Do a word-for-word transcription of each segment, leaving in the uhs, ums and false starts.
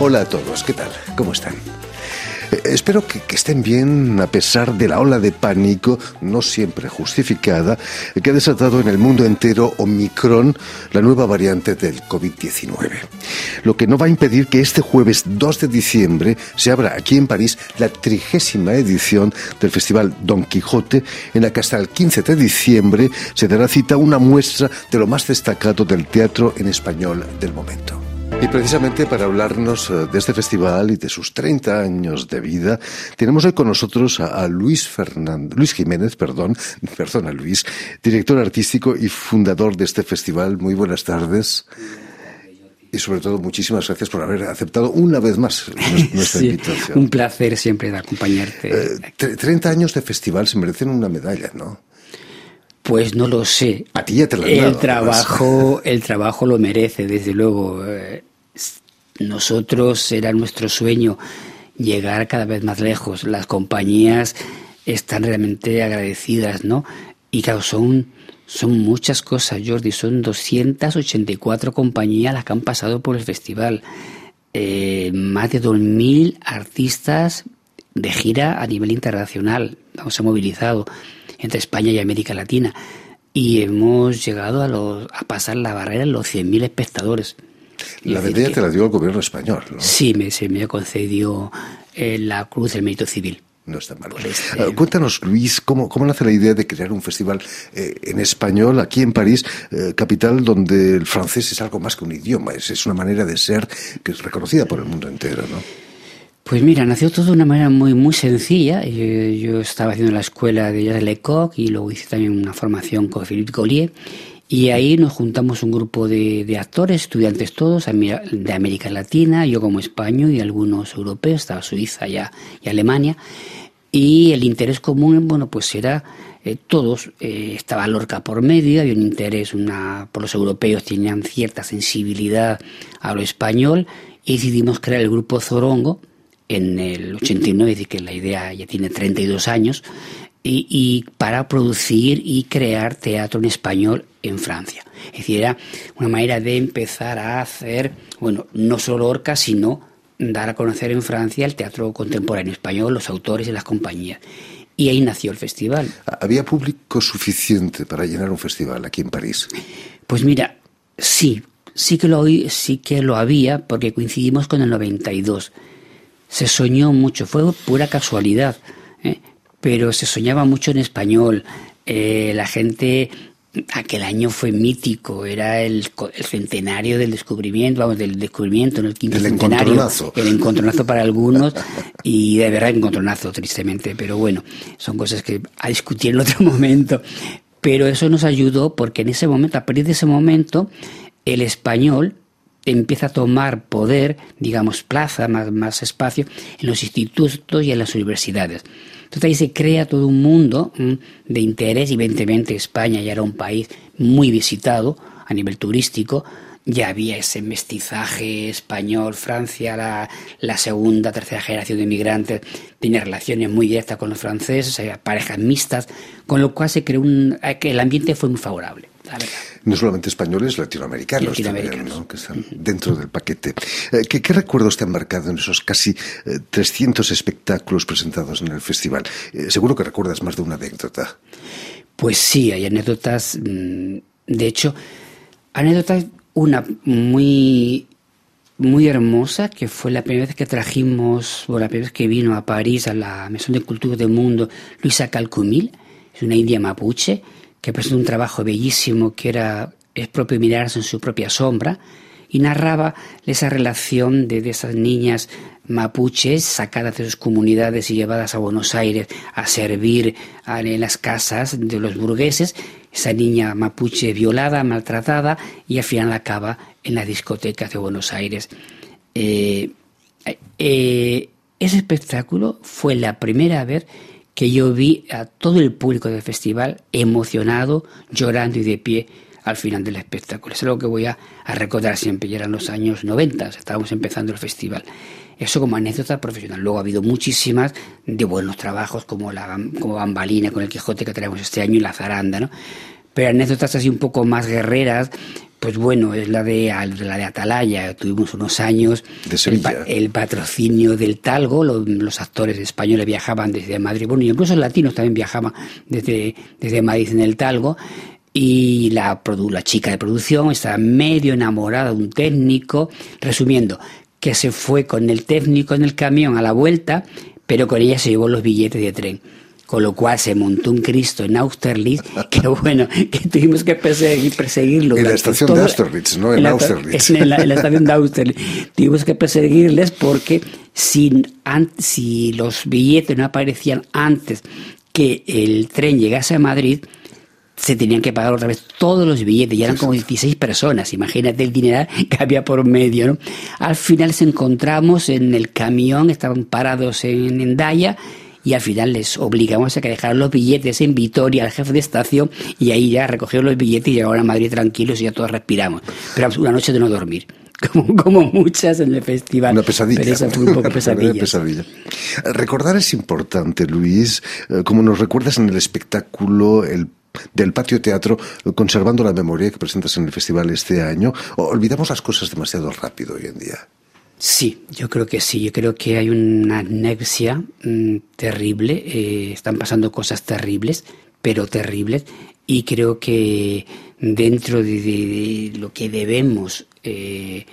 Hola a todos, ¿qué tal? ¿Cómo están? Eh, espero que, que estén bien a pesar de la ola de pánico, no siempre justificada, que ha desatado en el mundo entero Omicron, la nueva variante del covid diecinueve. Lo que no va a impedir que este jueves dos de diciembre se abra aquí en París la trigésima edición del Festival Don Quijote, en la que hasta el quince de diciembre se dará cita a una muestra de lo más destacado del teatro en español del momento. Y precisamente para hablarnos de este festival y de sus treinta años de vida, tenemos hoy con nosotros a, a Luis Fernández, Luis Jiménez, perdón, perdona Luis, director artístico y fundador de este festival. Muy buenas tardes. Y sobre todo, muchísimas gracias por haber aceptado una vez más nuestra sí, invitación. Un placer siempre de acompañarte. Eh, treinta años de festival se merecen una medalla, ¿no? Pues no lo sé. A ti ya te la han el dado, trabajo, el trabajo lo merece, desde luego. Eh, nosotros era nuestro sueño llegar cada vez más lejos. Las compañías están realmente agradecidas, ¿no? Y claro, son, son muchas cosas, Jordi. Son doscientas ochenta y cuatro compañías las que han pasado por el festival. Eh, más de dos mil artistas de gira a nivel internacional. Nos ha movilizado entre España y América Latina, y hemos llegado a, los, a pasar la barrera de los cien mil espectadores. La medalla que, te la dio el gobierno español, ¿no? Sí, me, se me concedió eh, la Cruz del Mérito Civil. No está mal. Este... Uh, cuéntanos, Luis, ¿cómo, cómo nace la idea de crear un festival eh, en español aquí en París, eh, capital donde el francés es algo más que un idioma, es, es una manera de ser que es reconocida por el mundo entero, ¿no? Pues mira, nació todo de una manera muy muy sencilla. Yo, yo estaba haciendo la escuela de Jazz de Lecoq y luego hice también una formación con Philippe Collier, y ahí nos juntamos un grupo de, de actores, estudiantes todos, de América Latina, yo como español y algunos europeos, estaba Suiza ya, y Alemania, y el interés común, bueno, pues era eh, todos, eh, estaba Lorca por medio, había un interés, una por los europeos tenían cierta sensibilidad a lo español, y decidimos crear el grupo Zorongo en el ochenta y nueve, es decir, que la idea ya tiene treinta y dos años, y, y para producir y crear teatro en español en Francia. Es decir, era una manera de empezar a hacer, bueno, no solo Lorca, sino dar a conocer en Francia el teatro contemporáneo español, los autores y las compañías. Y ahí nació el festival. ¿Había público suficiente para llenar un festival aquí en París? Pues mira, sí, sí que lo, sí que lo había, porque coincidimos con el noventa y dos. Se soñó mucho, fue pura casualidad, ¿eh? Pero se soñaba mucho en español. Eh, la gente, aquel año fue mítico, era el, el centenario del descubrimiento, vamos, del descubrimiento, en el quinto el centenario. Encontronazo. El encontronazo para algunos, y de verdad encontronazo, tristemente, pero bueno, son cosas que a discutir en otro momento. Pero eso nos ayudó porque en ese momento, a partir de ese momento, el español empieza a tomar poder, digamos, plaza, más, más espacio en los institutos y en las universidades. Entonces ahí se crea todo un mundo mmm, de interés, y evidentemente España ya era un país muy visitado a nivel turístico, ya había ese mestizaje español, Francia, la, la segunda, tercera generación de inmigrantes, tenía relaciones muy directas con los franceses, había parejas mixtas, con lo cual se creó un, que el ambiente fue muy favorable, la verdad. No solamente españoles, latinoamericanos, latinoamericanos. también, ¿no? Que están dentro del paquete. Eh, ¿qué, ¿Qué recuerdos te han marcado en esos casi eh, trescientos espectáculos presentados en el festival? Eh, seguro que recuerdas más de una anécdota. Pues sí, hay anécdotas. De hecho, anécdotas, una muy, muy hermosa, que fue la primera vez que trajimos, o la primera vez que vino a París, a la Maison de Culture del Mundo, Luisa Calcumil, es una india mapuche, que presentó un trabajo bellísimo que era Es propio mirarse en su propia sombra, y narraba esa relación de, de esas niñas mapuches sacadas de sus comunidades y llevadas a Buenos Aires a servir a, en las casas de los burgueses, esa niña mapuche violada, maltratada, y al final acaba en las discotecas de Buenos Aires. Eh, eh, ese espectáculo fue la primera vez que yo vi a todo el público del festival emocionado, llorando y de pie al final del espectáculo. Es algo que voy a, a recordar siempre. Ya eran los años noventa, estábamos empezando el festival. Eso como anécdota profesional. Luego ha habido muchísimas de buenos trabajos, como la como Bambalina con el Quijote que traemos este año, y la Zaranda, ¿no? Pero anécdotas así un poco más guerreras, pues bueno, es la de, la de Atalaya. Tuvimos unos años de Sevilla. El, el patrocinio del Talgo, los, los actores españoles viajaban desde Madrid, bueno, y incluso los latinos también viajaban desde, desde Madrid en el Talgo, y la, la chica de producción estaba medio enamorada de un técnico, resumiendo, que se fue con el técnico en el camión a la vuelta, pero con ella se llevó los billetes de tren. Con lo cual se montó un Cristo en Austerlitz, que bueno, que tuvimos que perseguir, perseguirlo. En la estación todo, de Austerlitz, ¿no? En, en Austerlitz. En la, en la estación de Austerlitz. Tuvimos que perseguirles porque si, an, si los billetes no aparecían antes que el tren llegase a Madrid, se tenían que pagar otra vez todos los billetes, y eran como dieciséis personas, imagínate el dinero que había por medio, ¿no? Al final les encontramos en el camión, estaban parados en Hendaya, y al final les obligamos a que dejaran los billetes en Vitoria al jefe de estación, y ahí ya recogieron los billetes y llegaron a Madrid tranquilos y ya todos respiramos. Pero una noche de no dormir, como, como muchas en el festival. Una pesadilla. Pero esa fue un poco pesadilla. pesadilla. Recordar es importante, Luis, como nos recuerdas en el espectáculo el del Patio Teatro, conservando la memoria que presentas en el festival este año. ¿Olvidamos las cosas demasiado rápido hoy en día? Sí, yo creo que sí. Yo creo que hay una amnesia mmm, terrible. Eh, están pasando cosas terribles, pero terribles. Y creo que dentro de, de, de lo que debemos eh,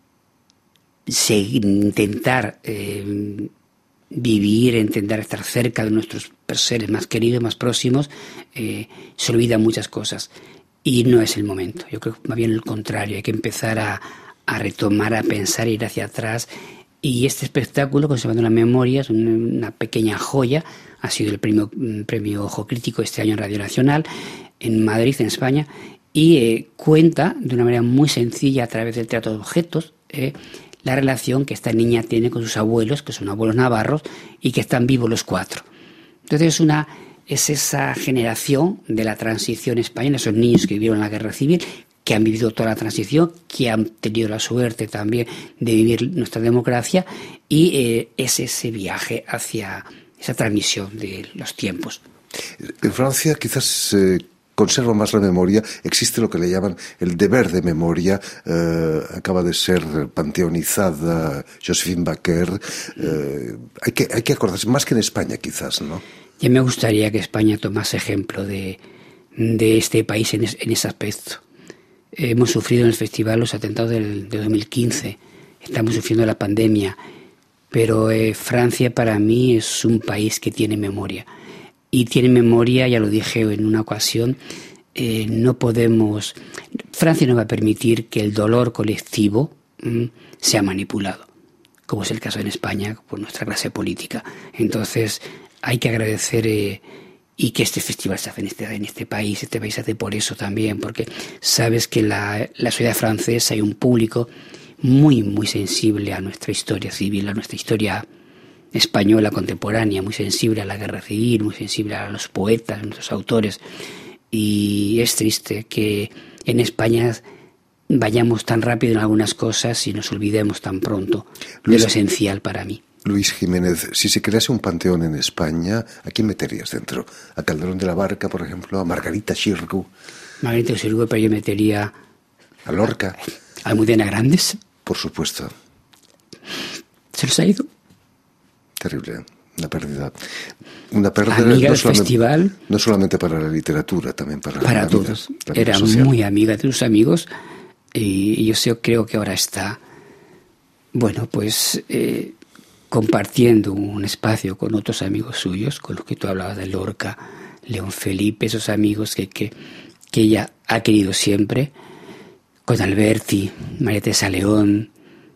seguir, intentar eh, vivir, intentar estar cerca de nuestros seres más queridos, más próximos, eh, se olvidan muchas cosas. Y no es el momento. Yo creo que más bien el contrario. Hay que empezar a a retomar, a pensar, ir hacia atrás. Y este espectáculo, Conservando la Memoria, es una pequeña joya. Ha sido el premio, premio Ojo Crítico este año en Radio Nacional, en Madrid, en España, y eh, cuenta de una manera muy sencilla, a través del teatro de objetos, eh, la relación que esta niña tiene con sus abuelos, que son abuelos navarros, y que están vivos los cuatro. Entonces es una es esa generación de la transición española, esos niños que vivieron la guerra civil, que han vivido toda la transición, que han tenido la suerte también de vivir nuestra democracia, y eh, es ese viaje hacia esa transmisión de los tiempos. En Francia quizás se eh, conserva más la memoria, existe lo que le llaman el deber de memoria, eh, acaba de ser panteonizada Joséphine Baker, eh, hay que, hay que acordarse, más que en España quizás, ¿no? Ya me gustaría que España tomase ejemplo de, de este país en, es, en ese aspecto. Hemos sufrido en el festival los atentados del, de dos mil quince, estamos sufriendo la pandemia, pero eh, Francia para mí es un país que tiene memoria. Y tiene memoria, ya lo dije en una ocasión, eh, no podemos... Francia no va a permitir que el dolor colectivo mmm, sea manipulado, como es el caso en España por nuestra clase política. Entonces hay que agradecer... Eh, y que este festival se hace en este, en este país, este país se hace por eso también, porque sabes que la, la sociedad francesa hay un público muy, muy sensible a nuestra historia civil, a nuestra historia española contemporánea, muy sensible a la guerra civil, muy sensible a los poetas, a nuestros autores, y es triste que en España vayamos tan rápido en algunas cosas y nos olvidemos tan pronto de Luis, lo esencial para mí. Luis Jiménez, si se crease un panteón en España, ¿a quién meterías dentro? ¿A Calderón de la Barca, por ejemplo? ¿A Margarita Xirgu? Margarita Xirgu, pero yo metería... ¿A Lorca? ¿A Almudena Grandes? Por supuesto. ¿Se los ha ido? Terrible, una pérdida. Una pérdida amiga no del festival. No solamente para la literatura, también para, para la todos. vida, la vida Era social. Muy amiga de sus amigos, y yo creo que ahora está, bueno, pues eh, compartiendo un espacio con otros amigos suyos, con los que tú hablabas de Lorca, León Felipe, esos amigos que, que, que ella ha querido siempre, con Alberti, María Teresa León,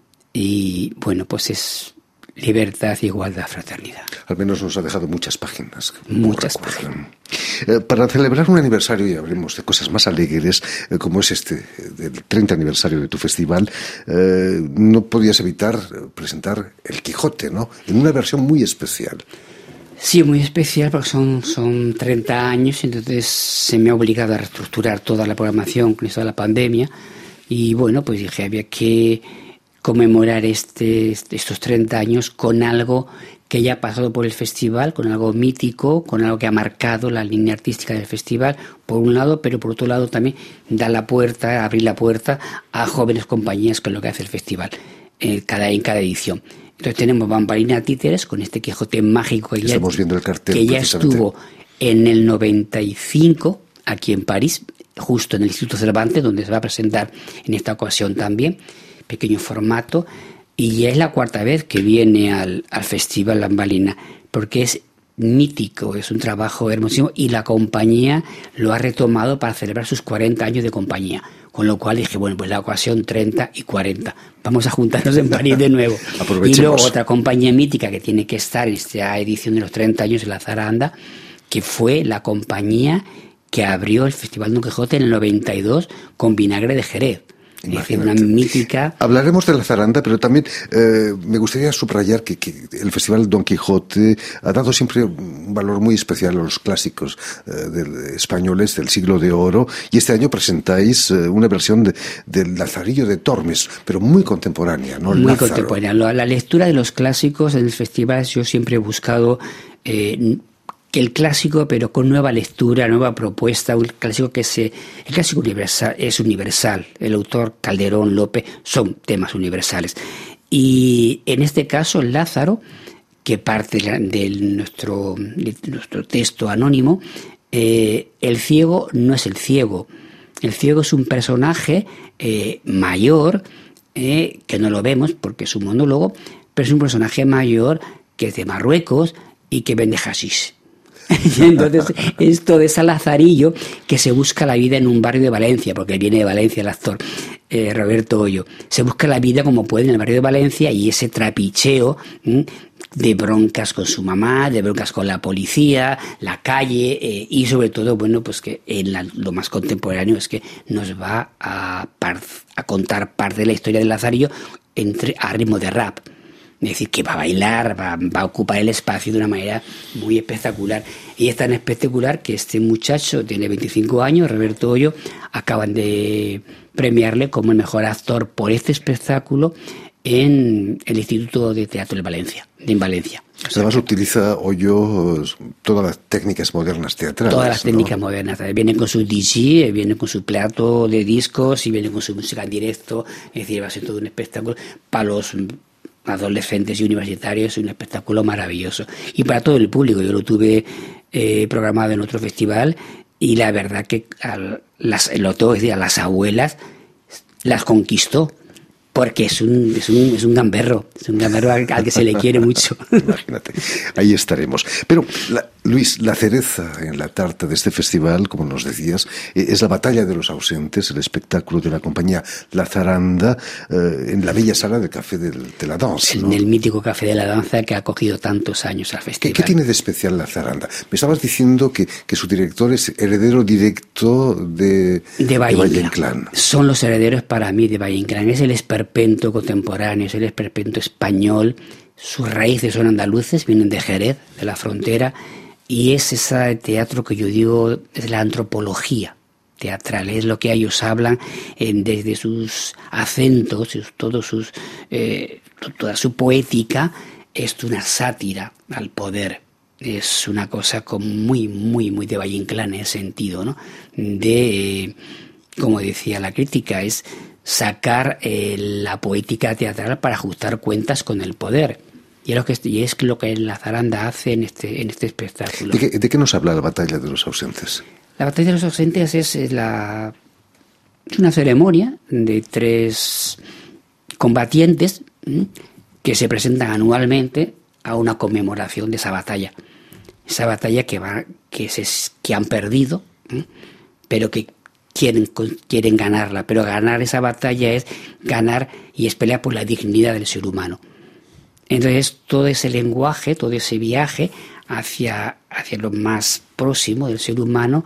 y bueno, pues es libertad, igualdad, fraternidad. Al menos nos ha dejado muchas páginas. Muchas páginas. Eh, para celebrar un aniversario, y hablemos de cosas más alegres, eh, como es este, eh, del treinta aniversario de tu festival, eh, no podías evitar presentar El Quijote, ¿no? En una versión muy especial. Sí, muy especial, porque son, son treinta años, entonces se me ha obligado a reestructurar toda la programación con esto de la pandemia, y bueno, pues dije, había que conmemorar este, estos treinta años con algo que ya ha pasado por el festival, con algo mítico, con algo que ha marcado la línea artística del festival, por un lado, pero por otro lado también da la puerta, abrir la puerta a jóvenes compañías con lo que hace el festival eh, cada, en cada edición. Entonces tenemos Bambalina Títeres con este Quijote mágico que, ya, viendo el cartel, que ya estuvo en el noventa y cinco aquí en París, justo en el Instituto Cervantes, donde se va a presentar en esta ocasión también, pequeño formato, y ya es la cuarta vez que viene al, al Festival Bambalina, porque es mítico, es un trabajo hermosísimo, y la compañía lo ha retomado para celebrar sus cuarenta años de compañía, con lo cual dije, bueno, pues la ocasión treinta y cuarenta, vamos a juntarnos en París de nuevo. Y luego otra compañía mítica que tiene que estar en esta edición de los treinta años de la Zaranda, que fue la compañía que abrió el Festival Don Quijote en el noventa y dos con Vinagre de Jerez. Es decir, una mítica... Hablaremos de la Zaranda, pero también eh, me gustaría subrayar que, que el Festival Don Quijote ha dado siempre un valor muy especial a los clásicos eh, de, españoles del siglo de oro, y este año presentáis eh, una versión de, del Lazarillo de Tormes, pero muy contemporánea, ¿no? Muy Lázaro. Contemporánea. La, la lectura de los clásicos en el festival, yo siempre he buscado... Eh, que el clásico, pero con nueva lectura, nueva propuesta, un clásico que se, el clásico universal es universal. El autor Calderón, López, son temas universales. Y en este caso, Lázaro, que parte de nuestro, de nuestro texto anónimo, eh, el ciego no es el ciego. El ciego es un personaje eh, mayor, eh, que no lo vemos porque es un monólogo, pero es un personaje mayor que es de Marruecos y que vende hashish. Y entonces esto de ese Lazarillo que se busca la vida en un barrio de Valencia, porque viene de Valencia el actor eh, Roberto Hoyo, se busca la vida como puede en el barrio de Valencia, y ese trapicheo ¿m? de broncas con su mamá, de broncas con la policía, la calle eh, y sobre todo, bueno, pues que en la, lo más contemporáneo es que nos va a, par, a contar parte de la historia del Lazarillo entre, a ritmo de rap. Es decir, que va a bailar, va, va a ocupar el espacio de una manera muy espectacular. Y es tan espectacular que este muchacho tiene veinticinco años, Roberto Hoyo, acaban de premiarle como el mejor actor por este espectáculo en el Instituto de Teatro de Valencia, en Valencia. O sea, además utiliza Hoyo todas las técnicas modernas teatrales. Todas las ¿no? técnicas modernas. Viene con su D J, viene con su plato de discos y viene con su música en directo. Es decir, va a ser todo un espectáculo para los adolescentes y universitarios, un espectáculo maravilloso. Y para todo el público. Yo lo tuve eh, programado en otro festival y la verdad que a las, lo tengo que decir, a las abuelas las conquistó. Porque es un, es un, es un gamberro, es un gamberro al, al que se le quiere mucho. Imagínate, ahí estaremos. Pero, la, Luis, la cereza en la tarta de este festival, como nos decías, es la Batalla de los Ausentes, el espectáculo de la compañía La Zaranda, eh, en la bella sala del Café de, de la Danza, ¿no? En el mítico Café de la Danza que ha acogido tantos años al festival. ¿Qué, qué tiene de especial La Zaranda? Me estabas diciendo que, que su director es heredero directo de, de Valle de Inclán. Son los herederos para mí de Valle Inclán. Es el esperpento contemporáneo, es el esperpento español. Sus raíces son andaluces, vienen de Jerez, de la frontera, y es ese teatro que yo digo es la antropología teatral, es lo que ellos hablan en, desde sus acentos, sus, todos sus, eh, toda su poética, es una sátira al poder. Es una cosa como muy, muy, muy de Valle Inclán en ese sentido, ¿no? De, eh, como decía la crítica, es sacar eh, la poética teatral para ajustar cuentas con el poder. Y es lo que, y es lo que la Zaranda hace en este, en este espectáculo. ¿De qué, ¿De qué nos habla la Batalla de los Ausentes? La Batalla de los Ausentes es, es, la, es una ceremonia de tres combatientes ¿sí? que se presentan anualmente a una conmemoración de esa batalla. Esa batalla que, va, que, se, que han perdido, ¿sí? pero que quieren, quieren ganarla. Pero ganar esa batalla es ganar y es pelear por la dignidad del ser humano. Entonces todo ese lenguaje, todo ese viaje hacia, hacia lo más próximo del ser humano,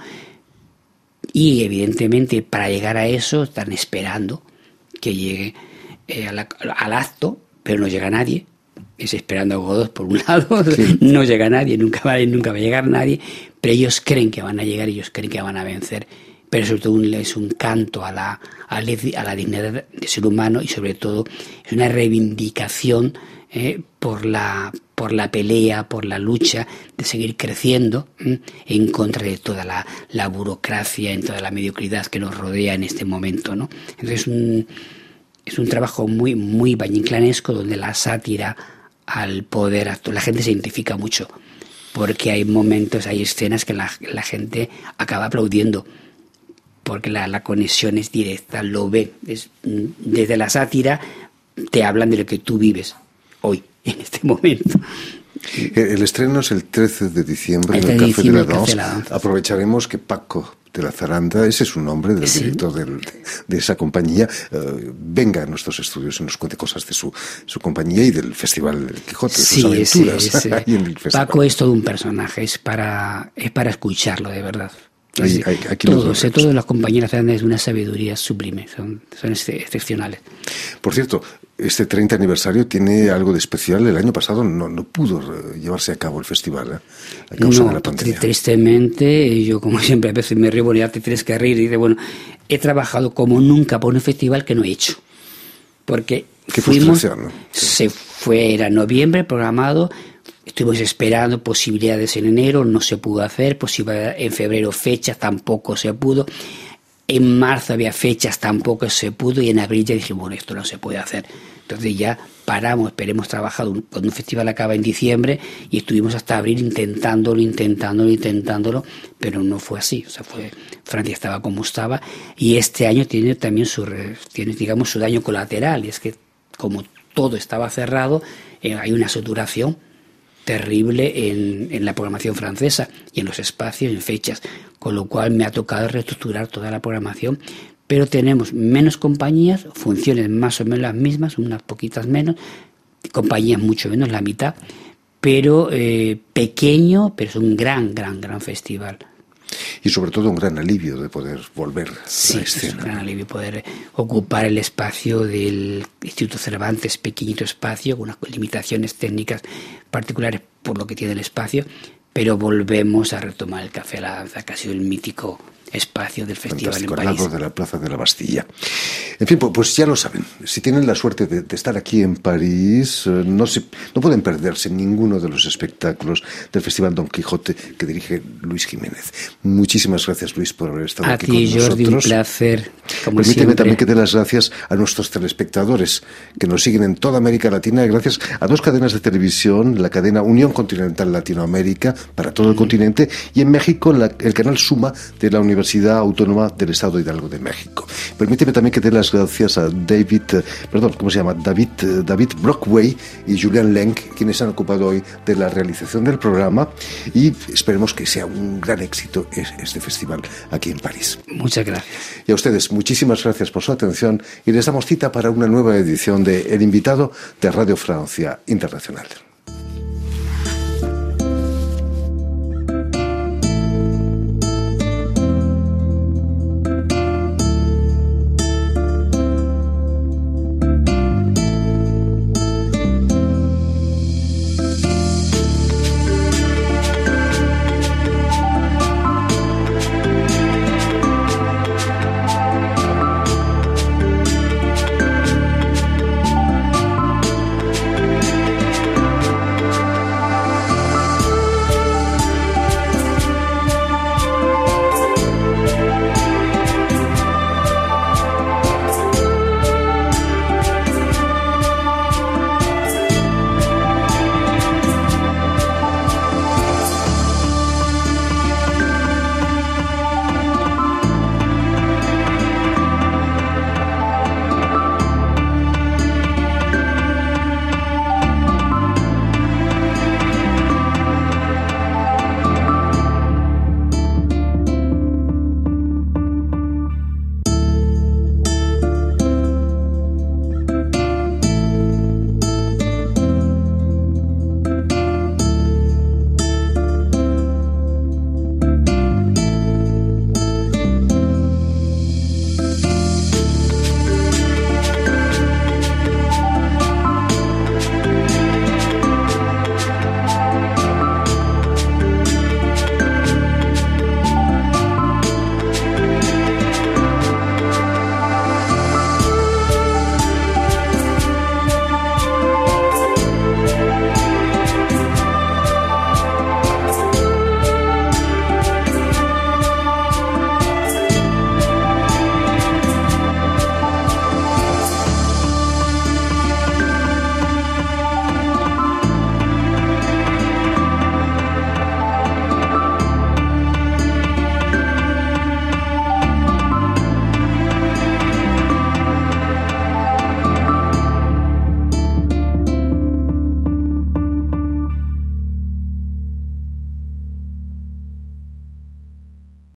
y evidentemente para llegar a eso están esperando que llegue eh, al, al acto, pero no llega nadie. Es esperando a Godot por un lado, sí. no llega nadie, nunca va, nunca va a llegar nadie, pero ellos creen que van a llegar, ellos creen que van a vencer. pero sobre todo es un canto a la, a la dignidad del ser humano y sobre todo es una reivindicación eh, por la por la pelea, por la lucha de seguir creciendo ¿eh? en contra de toda la, la burocracia, en toda la mediocridad que nos rodea en este momento, ¿no? Entonces es un, es un trabajo muy, muy valle-inclanesco, donde la sátira al poder actual, la gente se identifica mucho, porque hay momentos, hay escenas que la, la gente acaba aplaudiendo, porque la, la conexión es directa, lo ve. Es, desde la sátira te hablan de lo que tú vives hoy, en este momento. El estreno es el trece de diciembre en el Café de la Danse. Aprovecharemos que Paco de la Zaranda, ese es su nombre, del sí. director del, de esa compañía, uh, venga a nuestros estudios y nos cuente cosas de su, su compañía y del Festival del Quijote, de sí, sus aventuras. Sí, sí. en el Paco es todo un personaje, es para, es para escucharlo de verdad. Hay, hay, aquí todos, eh, todas las compañías grandes de una sabiduría sublime, son, son excepcionales. Por cierto, este treinta aniversario tiene algo de especial. El año pasado no, no pudo llevarse a cabo el festival ¿eh? a causa no, de la pandemia. Tristemente, yo como siempre a veces me río, bueno, ya te tienes que reír y dice, bueno, he trabajado como nunca por un festival que no he hecho. Porque Qué fuimos, frustración, ¿no? Sí. Se fue, era noviembre programado. Estuvimos esperando posibilidades en enero, no se pudo hacer, posibilidades en febrero fechas, tampoco se pudo. En marzo había fechas, tampoco se pudo, y en abril ya dijimos, bueno, esto no se puede hacer. Entonces ya paramos, esperemos trabajar, cuando un festival acaba en diciembre, y estuvimos hasta abril intentándolo, intentándolo, intentándolo, pero no fue así. O sea, fue, Francia estaba como estaba, y este año tiene también su, tiene, digamos, su daño colateral, y es que como todo estaba cerrado, eh, hay una saturación terrible en, en la programación francesa y en los espacios, en fechas, con lo cual me ha tocado reestructurar toda la programación, pero tenemos menos compañías, funciones más o menos las mismas, unas poquitas menos, compañías mucho menos, la mitad, pero eh, pequeño, pero es un gran, gran, gran festival. Y sobre todo un gran alivio de poder volver sí, a la escena. Es un gran alivio poder ocupar el espacio del Instituto Cervantes, pequeñito espacio, con unas limitaciones técnicas particulares por lo que tiene el espacio, pero volvemos a retomar el Café La Danza, que ha sido el mítico espacio del festival. Fantástico, en París. al lado de la Plaza de la Bastilla. En fin, pues ya lo saben, si tienen la suerte de, de estar aquí en París, eh, no, se, no pueden perderse ninguno de los espectáculos del Festival Don Quijote que dirige Luis Jiménez. Muchísimas gracias, Luis, por haber estado a aquí ti, con Jordi, nosotros. Un placer, como Permíteme siempre. también que dé las gracias a nuestros telespectadores que nos siguen en toda América Latina, gracias a dos cadenas de televisión, la cadena Unión Continental Latinoamérica para todo el mm. continente, y en México la, el canal Suma de la Universidad Autónoma del Estado Hidalgo de México. Permíteme también que dé las gracias a David, perdón, ¿cómo se llama? David, David Brockway y Julian Lenk, quienes han ocupado hoy de la realización del programa, y esperemos que sea un gran éxito este festival aquí en París. Muchas gracias. Y a ustedes, muchísimas gracias por su atención, y les damos cita para una nueva edición de El Invitado de Radio Francia Internacional.